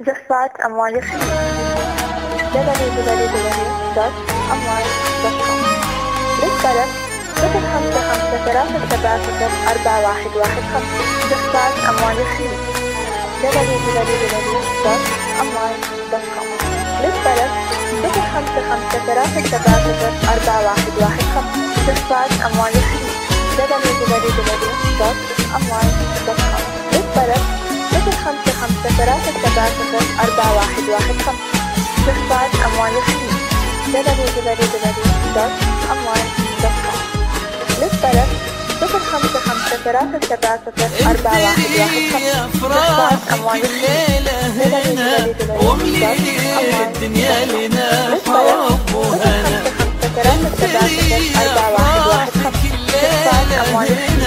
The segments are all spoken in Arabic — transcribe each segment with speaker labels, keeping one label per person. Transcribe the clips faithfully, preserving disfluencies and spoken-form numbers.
Speaker 1: جفات أموال يخيل دبليو دبليو دبليو دوت أموال دوت كوم. للطلب صفر خمسة خمسة ثلاثة سبعة صفر أربعة واحد واحد خمسة. جفات أموال يخيل دبليو دبليو دبليو دوت أموال دوت كوم. للطلب صفر خمسة خمسة ثلاثة سبعة صفر أربعة واحد واحد خمسة. جفات أموال يخيل دبليو دبليو دبليو دوت أموال دوت كوم. للطلب صفر خمسة خمسة ثلاثة سبعة صفر أربعة واحد واحد خمسة. جفات أموال يخيل دبليو دبليو دبليو دوت أموال دوت كوم. للطلب صفر خمسة خمسة ثلاثة سبعة صفر أربعة واحد واحد خمسة. جفات أموال يخيل دبليو دبليو دبليو دوت أموال
Speaker 2: الدنيا لنا
Speaker 1: حب وهنا ثلاثة سبعة صفر أربعة واحد واحد خمسة. جفات أموال يخيل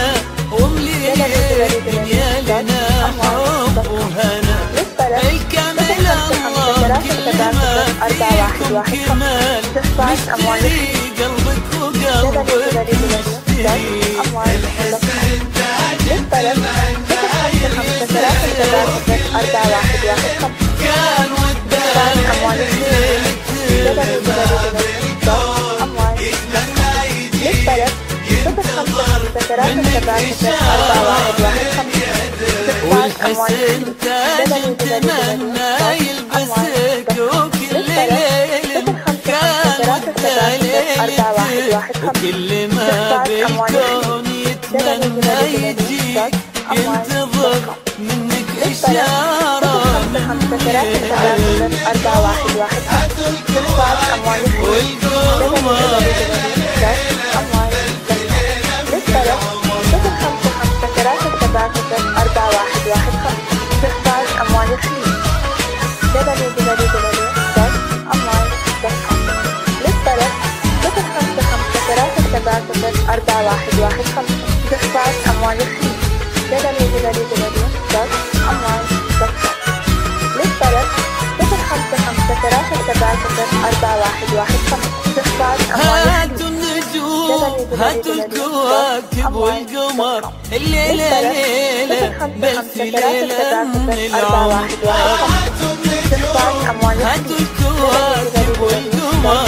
Speaker 2: الدنيا لنا حب وهنا الكامل الله كمال
Speaker 1: جفات أموال يخيل
Speaker 2: قلبك وقلبك مشتري
Speaker 1: للطلب صفر خمسة خمسة ثلاثة سبعة صفر أربعة واحد واحد خمسة.
Speaker 2: كان
Speaker 1: جفات أموال يخيل دبليو دبليو دبليو دوت أموال دوت كوم. للطلب صفر خمسة خمسة ثلاثة سبعة صفر أربعة واحد واحد خمسة. جفات أموال يخيل دبليو دبليو دبليو دوت
Speaker 2: يلبسك وكل ليلة وكل ما بالكون يتمنى يجيك ينتظر منك إشارة
Speaker 1: أربعة واحد واحد خمسة. جفات أموال يخيل دبليو دبليو دبليو دوت أموال دوت كوم. للطلب صفر خمسة خمسة ثلاثة سبعة صفر أربعة واحد واحد خمسة. جفات أموال
Speaker 2: هاتوا النجوم هاتوا الكواكب والقمر الليلة ليلة بس ليلة من العمر.
Speaker 1: جفات أموال
Speaker 2: هاتوا الكواكب والقمر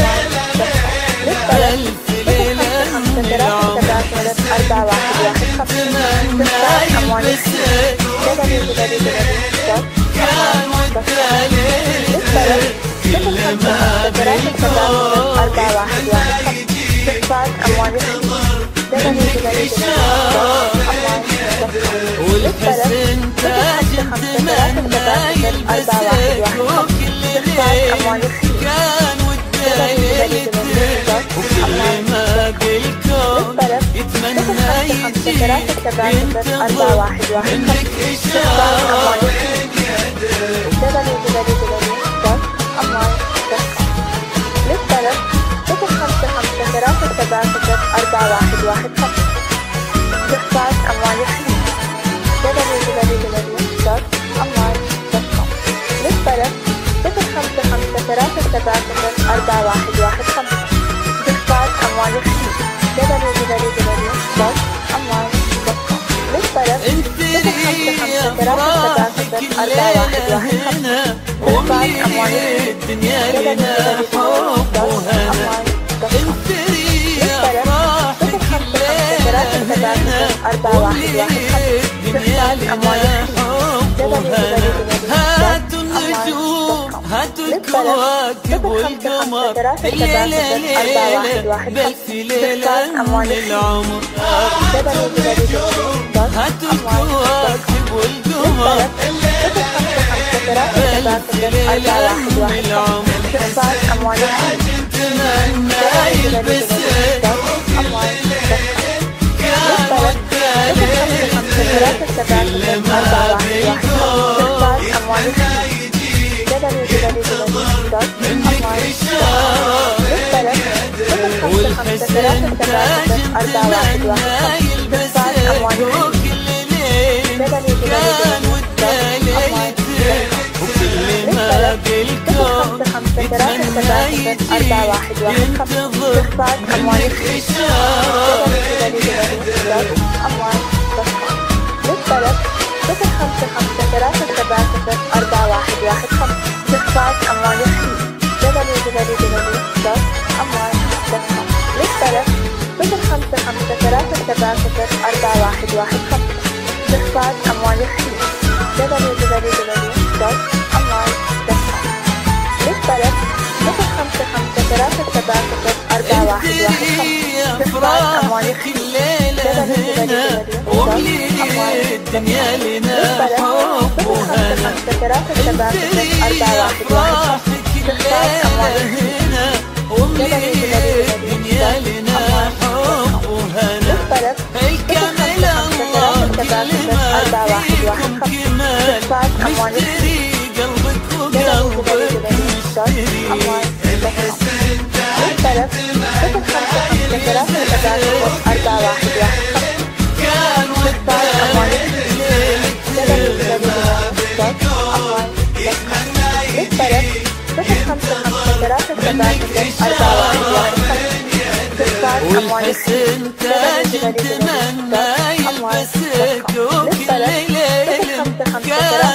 Speaker 2: ألف ليلة من العمر
Speaker 1: أربعة واحد واحد خمسة. جفات أموال يخيل دبليو دبليو دبليو دوت
Speaker 2: كان والدليل كل ما بالكون
Speaker 1: أربعة واحد واحد خمسة. جفات أموال يخيل دبليو دبليو دبليو دوت أموال دوت كوم.
Speaker 2: والحسن تاج تمنى يلبسك وكل ليل كان والدليل وكل ما بالكون يتمنى يجيك ينتظر منك إشارة
Speaker 1: دبليو دبليو دبليو دوت أموال دوت كوم. للطلب صفر خمسة خمسة ثلاثة سبعة صفر أربعة واحد واحد خمسة. جفات أموال يخيل دبليو دبليو دبليو دوت أموال دوت كوم. للطلب صفر خمسة خمسة ثلاثة سبعة صفر أربعة واحد واحد خمسة. جفات أموال يخيل دبليو دبليو دبليو دوت أموال دوت كوم. للطلب صفر خمسة خمسة ثلاثة سبعة صفر أربعة واحد واحد خمسة. جفات أموال يخيل
Speaker 2: الدنيا
Speaker 1: دبليو
Speaker 2: لنا
Speaker 1: دبليو دبليو
Speaker 2: حب
Speaker 1: دوت
Speaker 2: وهنا
Speaker 1: أموال دوت كوم.
Speaker 2: انفري
Speaker 1: للطلب صفر خمسة خمسة ثلاثة سبعة صفر أربعة واحد واحد خمسة. جفات أموال يخيل دبليو دبليو دبليو دوت
Speaker 2: هاتوا
Speaker 1: أموال دوت
Speaker 2: النجوم
Speaker 1: كوم.
Speaker 2: هاتوا
Speaker 1: للطلب
Speaker 2: الكواكب
Speaker 1: صفر خمسة خمسة
Speaker 2: والقمر
Speaker 1: ثلاثة سبعة
Speaker 2: الليلة
Speaker 1: صفر أربعة واحد
Speaker 2: ليلة
Speaker 1: واحد
Speaker 2: بس
Speaker 1: خمسة.
Speaker 2: ليلة
Speaker 1: جفات أموال
Speaker 2: من
Speaker 1: يخيل
Speaker 2: العمر
Speaker 1: دبليو دبليو دبليو دوت
Speaker 2: هاتوا
Speaker 1: أموال دوت كوم.
Speaker 2: الكواكب والقمر
Speaker 1: للطلب صفر خمسة خمسة ثلاثة سبعة
Speaker 2: بس
Speaker 1: صفر
Speaker 2: ليلة
Speaker 1: أربعة واحد
Speaker 2: من
Speaker 1: واحد خمسة.
Speaker 2: العمر
Speaker 1: جفات أموال يخيل
Speaker 2: تمنى
Speaker 1: دبليو دبليو دبليو
Speaker 2: يلبسك
Speaker 1: دوت أموال دوت كوم.
Speaker 2: كان
Speaker 1: للطلب صفر خمسة خمسة ثلاثة سبعة صفر أربعة واحد واحد. جفات أموال يخيل دبليو دبليو دبليو دوت أموال. للطلب صفر خمسة خمسة ثلاثة سبعة صفر أربعة واحد واحد خمسة. جفات أموال يخيل دبليو دبليو دبليو دوت أموال.
Speaker 2: وكل ما بالكون
Speaker 1: خمسة خمسة ثلاثة سبعة صفر أربعة واحد واحد خمسة. جفات أموال يخيل أموال دوت كوم. للطلب صفر خمسة خمسة ثلاثة سبعة صفر أربعة واحد واحد خمسة. استخراج أموال يخيل دبليو دبليو دبليو دوت أموال دوت كوم. للطلب صفر خمسة خمسة ثلاثة سبعة صفر أربعة واحد واحد خمسة. استخراج أموال يخيل دبليو دبليو دبليو دوت أموال دوت كوم. للطلب صفر خمسة خمسة ثلاثة سبعة صفر أربعة واحد واحد خمسة. استخراج أموال يخيل دبليو دبليو دبليو دوت أموال دوت كوم. للطلب صفر خمسة خمسة ثلاثة سبعة صفر أربعة واحد واحد خمسة. استخراج أموال يخيل للطلب
Speaker 2: الكامل الله
Speaker 1: أربعة واحد واحد خمسة. استخراج أموال يخيل
Speaker 2: قلبك
Speaker 1: دبليو
Speaker 2: وقلبك
Speaker 1: دبليو دبليو دوت أموال دوت كوم. للطلب صفر خمسة خمسة ثلاثة سبعة صفر أربعة واحد واحد خمسة. استخراج أموال يخيل دبليو دبليو دبليو دوت أموال دوت كوم. للطلب صفر خمسة خمسة ثلاثة سبعة صفر أربعة واحد واحد خمسة. استخراج أموال يخيل
Speaker 2: والحسن تاج تمنى يلبسك وكل ليل كان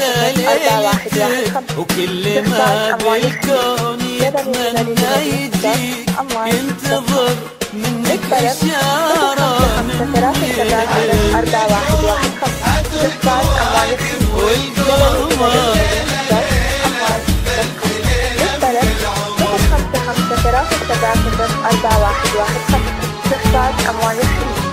Speaker 2: مدلك وكل ما بالكون يتمنى يجيك ينتظر منك إشارة
Speaker 1: أربعة واحد واحد خمسة. استخراج أموال يخيل
Speaker 2: والقمر
Speaker 1: للطلب صفر خمسة خمسة ثلاثة سبعة صفر أربعة واحد واحد خمسة. استخراج أموال يخيل